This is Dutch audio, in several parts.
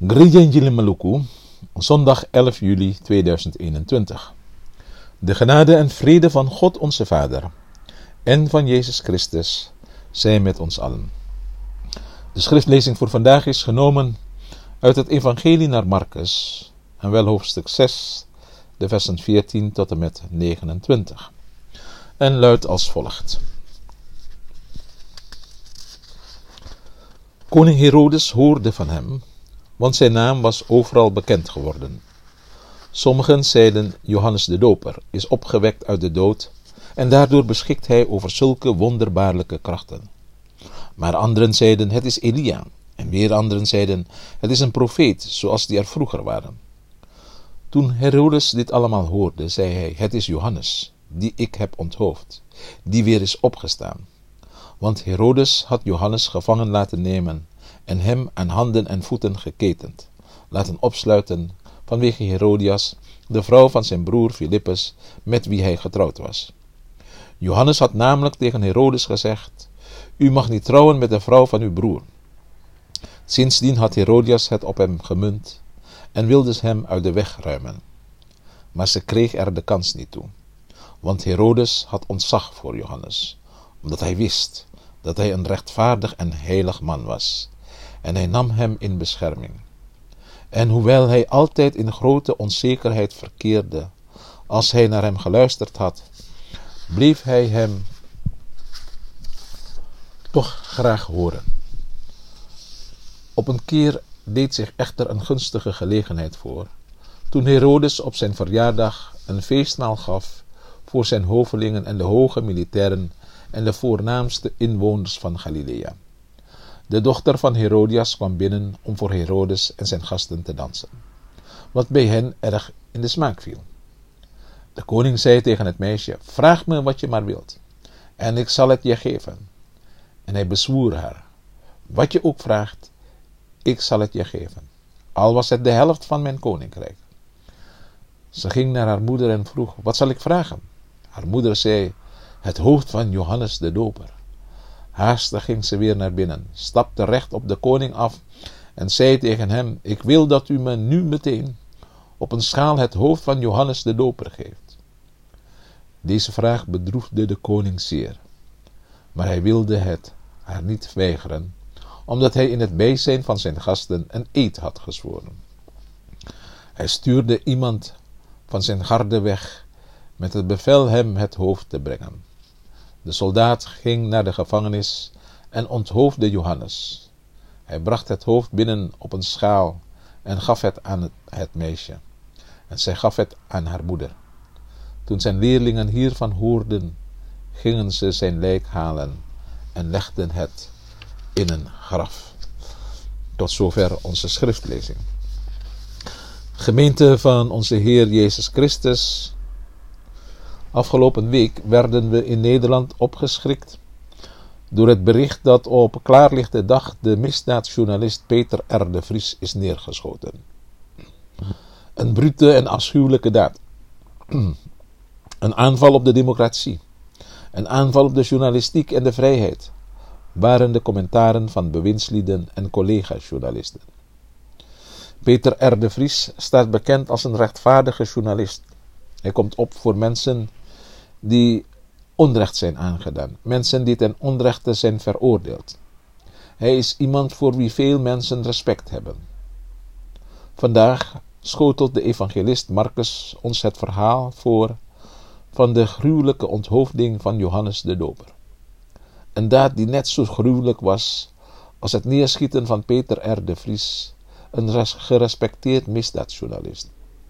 Grijinjili Maluku, zondag 11 juli 2021. De genade en vrede van God onze Vader en van Jezus Christus zijn met ons allen. De schriftlezing voor vandaag is genomen uit het Evangelie naar Marcus, en wel hoofdstuk 6, de versen 14 tot en met 29. En luidt als volgt. Koning Herodes hoorde van hem, want zijn naam was overal bekend geworden. Sommigen zeiden, Johannes de Doper is opgewekt uit de dood en daardoor beschikt hij over zulke wonderbaarlijke krachten. Maar anderen zeiden, het is Elia, en weer anderen zeiden, het is een profeet, zoals die er vroeger waren. Toen Herodes dit allemaal hoorde, zei hij, het is Johannes, die ik heb onthoofd, die weer is opgestaan. Want Herodes had Johannes gevangen laten nemen en hem aan handen en voeten geketend, laten opsluiten vanwege Herodias, de vrouw van zijn broer Filippus, met wie hij getrouwd was. Johannes had namelijk tegen Herodes gezegd, u mag niet trouwen met de vrouw van uw broer. Sindsdien had Herodias het op hem gemunt en wilde hem uit de weg ruimen. Maar ze kreeg er de kans niet toe, want Herodes had ontzag voor Johannes, omdat hij wist dat hij een rechtvaardig en heilig man was, en hij nam hem in bescherming. En hoewel hij altijd in grote onzekerheid verkeerde, als hij naar hem geluisterd had, bleef hij hem toch graag horen. Op een keer deed zich echter een gunstige gelegenheid voor, toen Herodes op zijn verjaardag een feestmaal gaf voor zijn hovelingen en de hoge militairen en de voornaamste inwoners van Galilea. De dochter van Herodias kwam binnen om voor Herodes en zijn gasten te dansen, wat bij hen erg in de smaak viel. De koning zei tegen het meisje, vraag me wat je maar wilt, en ik zal het je geven. En hij bezwoer haar, wat je ook vraagt, ik zal het je geven, al was het de helft van mijn koninkrijk. Ze ging naar haar moeder en vroeg, wat zal ik vragen? Haar moeder zei, het hoofd van Johannes de Doper. Haastig ging ze weer naar binnen, stapte recht op de koning af en zei tegen hem, ik wil dat u me nu meteen op een schaal het hoofd van Johannes de Doper geeft. Deze vraag bedroefde de koning zeer, maar hij wilde het haar niet weigeren, omdat hij in het bijzijn van zijn gasten een eed had gezworen. Hij stuurde iemand van zijn garde weg met het bevel hem het hoofd te brengen. De soldaat ging naar de gevangenis en onthoofde Johannes. Hij bracht het hoofd binnen op een schaal en gaf het aan het meisje. En zij gaf het aan haar moeder. Toen zijn leerlingen hiervan hoorden, gingen ze zijn lijk halen en legden het in een graf. Tot zover onze schriftlezing. Gemeente van onze Heer Jezus Christus. Afgelopen week werden we in Nederland opgeschrikt door het bericht dat op klaarlichte dag de misdaadjournalist Peter R. de Vries is neergeschoten. Een brute en afschuwelijke daad. Een aanval op de democratie. Een aanval op de journalistiek en de vrijheid, waren de commentaren van bewindslieden en collega-journalisten. Peter R. de Vries staat bekend als een rechtvaardige journalist. Hij komt op voor mensen die onrecht zijn aangedaan, mensen die ten onrechte zijn veroordeeld. Hij is iemand voor wie veel mensen respect hebben. Vandaag schotelt de evangelist Marcus ons het verhaal voor van de gruwelijke onthoofding van Johannes de Doper. Een daad die net zo gruwelijk was als het neerschieten van Peter R. de Vries, een gerespecteerd misdaadjournalist.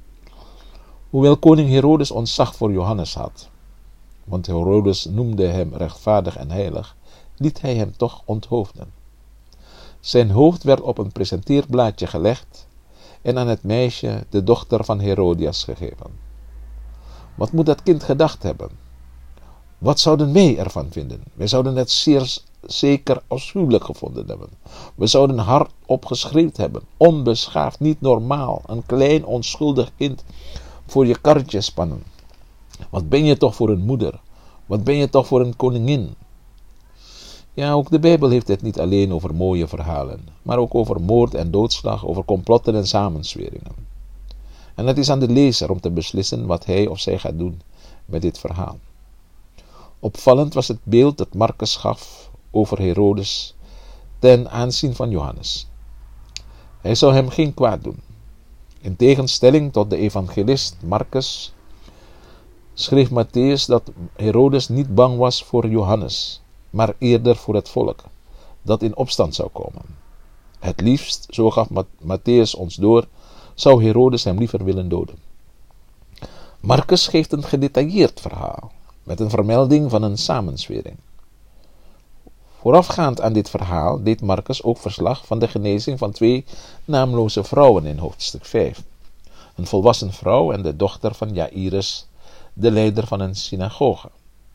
Hoewel koning Herodes ontzag voor Johannes had, want Herodes noemde hem rechtvaardig en heilig, liet hij hem toch onthoofden. Zijn hoofd werd op een presenteerblaadje gelegd en aan het meisje, de dochter van Herodias, gegeven. Wat moet dat kind gedacht hebben? Wat zouden wij ervan vinden? Wij zouden het zeer zeker afschuwelijk gevonden hebben. We zouden hardop geschreeuwd hebben, onbeschaafd, niet normaal, een klein onschuldig kind voor je karretje spannen. Wat ben je toch voor een moeder? Wat ben je toch voor een koningin? Ja, ook de Bijbel heeft het niet alleen over mooie verhalen, maar ook over moord en doodslag, over complotten en samenzweringen. En het is aan de lezer om te beslissen wat hij of zij gaat doen met dit verhaal. Opvallend was het beeld dat Marcus gaf over Herodes ten aanzien van Johannes. Hij zou hem geen kwaad doen. In tegenstelling tot de evangelist Marcus schreef Mattheüs dat Herodes niet bang was voor Johannes, maar eerder voor het volk, dat in opstand zou komen. Het liefst, zo gaf Mattheüs ons door, zou Herodes hem liever willen doden. Marcus geeft een gedetailleerd verhaal, met een vermelding van een samenzwering. Voorafgaand aan dit verhaal deed Marcus ook verslag van de genezing van 2 naamloze vrouwen in hoofdstuk 5. Een volwassen vrouw en de dochter van Jairus, de leider van een synagoge.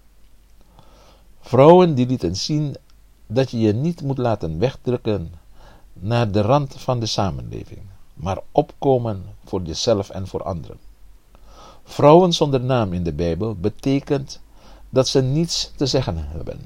Vrouwen die lieten zien dat je je niet moet laten wegdrukken naar de rand van de samenleving, maar opkomen voor jezelf en voor anderen. Vrouwen zonder naam in de Bijbel betekent dat ze niets te zeggen hebben.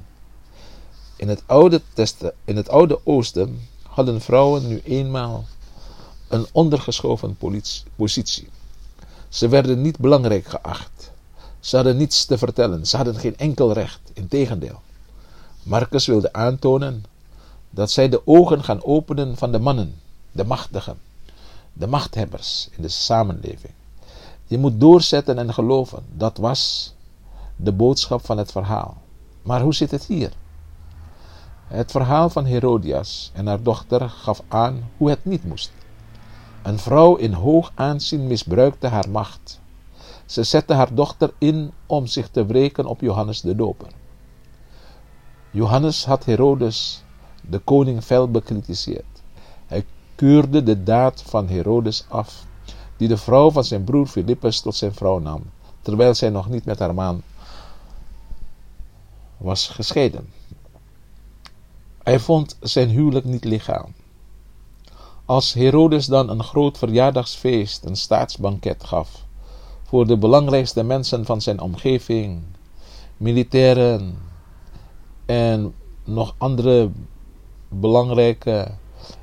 In het Oude Oosten hadden vrouwen nu eenmaal een ondergeschoven positie. Ze werden niet belangrijk geacht. Ze hadden niets te vertellen. Ze hadden geen enkel recht. Integendeel. Marcus wilde aantonen dat zij de ogen gaan openen van de mannen, de machtigen, de machthebbers in de samenleving. Je moet doorzetten en geloven. Dat was de boodschap van het verhaal. Maar hoe zit het hier? Het verhaal van Herodias en haar dochter gaf aan hoe het niet moest. Een vrouw in hoog aanzien misbruikte haar macht. Ze zette haar dochter in om zich te wreken op Johannes de Doper. Johannes had Herodes, de koning, fel bekritiseerd. Hij keurde de daad van Herodes af, die de vrouw van zijn broer Filippus tot zijn vrouw nam, terwijl zij nog niet met haar man was gescheiden. Hij vond zijn huwelijk niet legaal. Als Herodes dan een groot verjaardagsfeest, een staatsbanket gaf, voor de belangrijkste mensen van zijn omgeving, militairen en nog andere belangrijke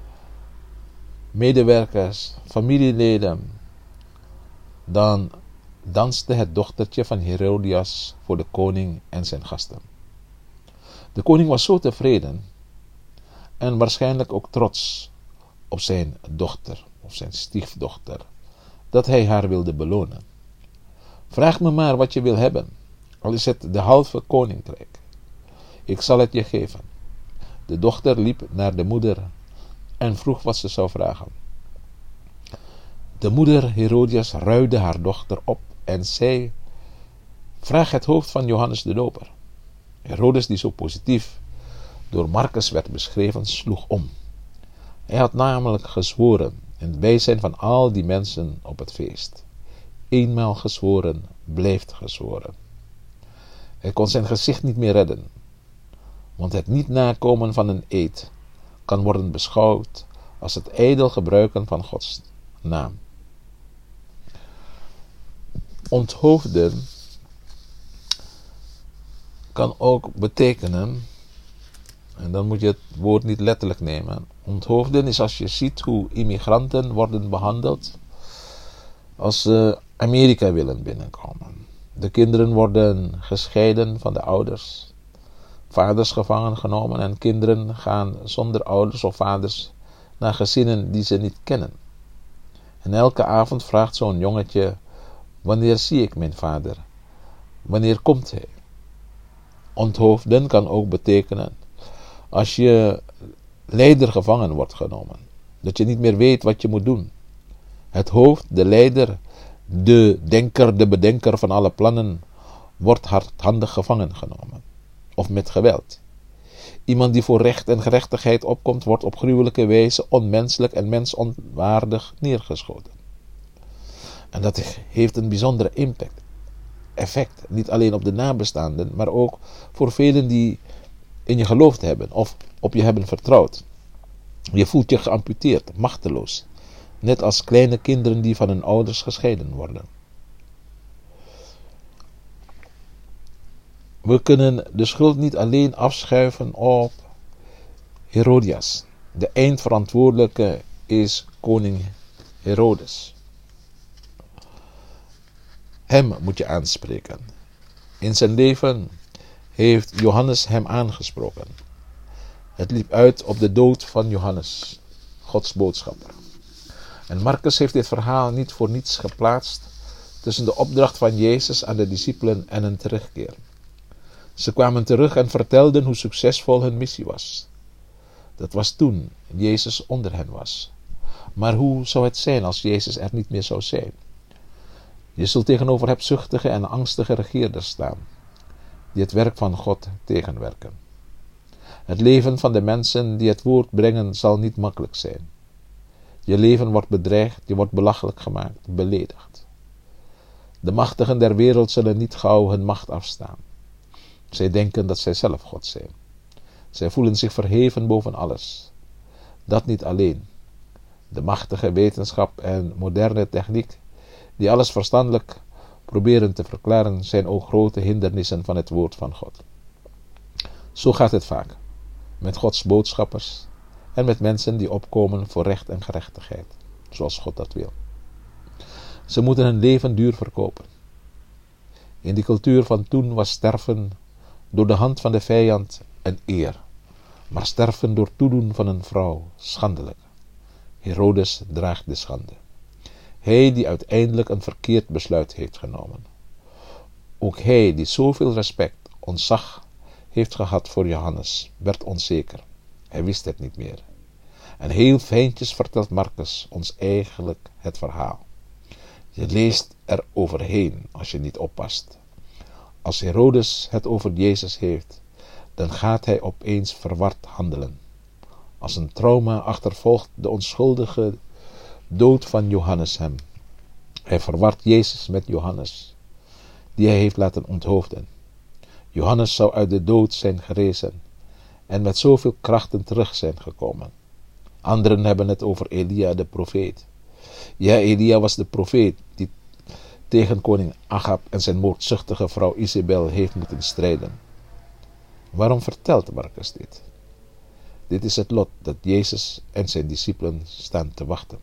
medewerkers, familieleden, dan danste het dochtertje van Herodias voor de koning en zijn gasten. De koning was zo tevreden en waarschijnlijk ook trots op zijn dochter of zijn stiefdochter, dat hij haar wilde belonen. Vraag me maar wat je wil hebben, al is het de halve koninkrijk. Ik zal het je geven. De dochter liep naar de moeder en vroeg wat ze zou vragen. De moeder Herodias ruide haar dochter op en zei: vraag het hoofd van Johannes de Doper. Herodes, die zo positief door Marcus werd beschreven, sloeg om. Hij had namelijk gezworen in het bijzijn van al die mensen op het feest. Eenmaal gezworen, blijft gezworen. Hij kon zijn gezicht niet meer redden, want het niet nakomen van een eed kan worden beschouwd als het ijdel gebruiken van Gods naam. Onthoofden kan ook betekenen, en dan moet je het woord niet letterlijk nemen. Onthoofden is als je ziet hoe immigranten worden behandeld als ze Amerika willen binnenkomen. De kinderen worden gescheiden van de ouders, vaders gevangen genomen en kinderen gaan zonder ouders of vaders naar gezinnen die ze niet kennen. En elke avond vraagt zo'n jongetje: wanneer zie ik mijn vader? Wanneer komt hij? Onthoofden kan ook betekenen als je leider gevangen wordt genomen, dat je niet meer weet wat je moet doen. Het hoofd, de leider, de denker, de bedenker van alle plannen, wordt hardhandig gevangen genomen. Of met geweld. Iemand die voor recht en gerechtigheid opkomt, wordt op gruwelijke wijze onmenselijk en mensonwaardig neergeschoten. En dat heeft een bijzondere effect. Niet alleen op de nabestaanden, maar ook voor velen die in je geloofd hebben of op je hebben vertrouwd. Je voelt je geamputeerd, machteloos. Net als kleine kinderen die van hun ouders gescheiden worden. We kunnen de schuld niet alleen afschuiven op Herodias. De eindverantwoordelijke is koning Herodes. Hem moet je aanspreken. In zijn leven heeft Johannes hem aangesproken. Het liep uit op de dood van Johannes, Gods boodschapper. En Marcus heeft dit verhaal niet voor niets geplaatst tussen de opdracht van Jezus aan de discipelen en een terugkeer. Ze kwamen terug en vertelden hoe succesvol hun missie was. Dat was toen Jezus onder hen was. Maar hoe zou het zijn als Jezus er niet meer zou zijn? Je zult tegenover hebzuchtige en angstige regeerders staan, die het werk van God tegenwerken. Het leven van de mensen die het woord brengen zal niet makkelijk zijn. Je leven wordt bedreigd, je wordt belachelijk gemaakt, beledigd. De machtigen der wereld zullen niet gauw hun macht afstaan. Zij denken dat zij zelf God zijn. Zij voelen zich verheven boven alles. Dat niet alleen. De machtige wetenschap en moderne techniek, die alles verstandelijk proberen te verklaren, zijn ook grote hindernissen van het woord van God. Zo gaat het vaak. Met Gods boodschappers en met mensen die opkomen voor recht en gerechtigheid, zoals God dat wil. Ze moeten hun leven duur verkopen. In die cultuur van toen was sterven door de hand van de vijand een eer, maar sterven door toedoen van een vrouw schandelijk. Herodes draagt de schande. Hij die uiteindelijk een verkeerd besluit heeft genomen. Ook hij die zoveel respect, ontzag heeft gehad voor Johannes, werd onzeker. Hij wist het niet meer. En heel fijntjes vertelt Marcus ons eigenlijk het verhaal. Je leest er overheen als je niet oppast. Als Herodes het over Jezus heeft, dan gaat hij opeens verward handelen. Als een trauma achtervolgt de onschuldige dood van Johannes hem. Hij verwart Jezus met Johannes, die hij heeft laten onthoofden. Johannes zou uit de dood zijn gerezen en met zoveel krachten terug zijn gekomen. Anderen hebben het over Elia de profeet. Ja, Elia was de profeet die tegen koning Agab en zijn moordzuchtige vrouw Isabel heeft moeten strijden. Waarom vertelt Marcus dit? Dit is het lot dat Jezus en zijn discipelen staan te wachten.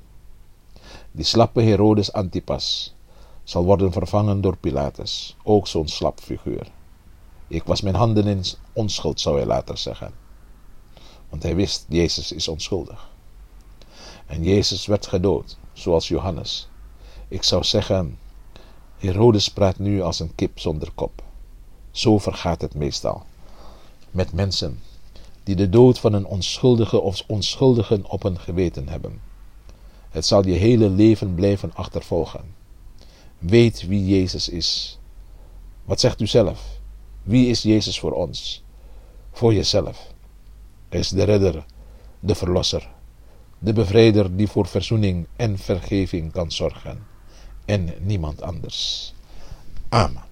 Die slappe Herodes Antipas zal worden vervangen door Pilatus, ook zo'n slap figuur. Ik was mijn handen in onschuld, zou hij later zeggen. Want hij wist, Jezus is onschuldig. En Jezus werd gedood, zoals Johannes. Ik zou zeggen, Herodes praat nu als een kip zonder kop. Zo vergaat het meestal. Met mensen die de dood van een onschuldige of onschuldigen op hun geweten hebben. Het zal je hele leven blijven achtervolgen. Weet wie Jezus is. Wat zegt u zelf? Wie is Jezus voor ons? Voor jezelf. Hij is de redder, de verlosser, de bevrijder die voor verzoening en vergeving kan zorgen. En niemand anders. Amen.